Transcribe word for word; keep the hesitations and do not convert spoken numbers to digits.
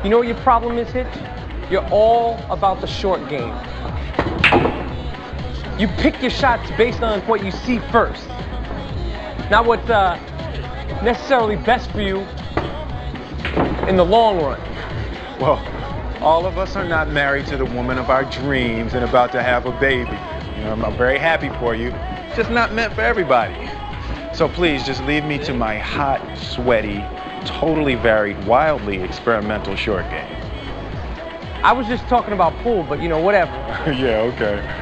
You know what your problem is, Hitch? You're all about the short game. You pick your shots based on what you see first, not what's uh, necessarily best for you in the long run. Well, all of us are not married to the woman of our dreams and about to have a baby. You know, I'm, I'm very happy for you. It's just not meant for everybody. So please, just leave me to my hot, sweaty, totally varied, wildly experimental short game. I was just talking about pool, but you know, whatever. Yeah, okay.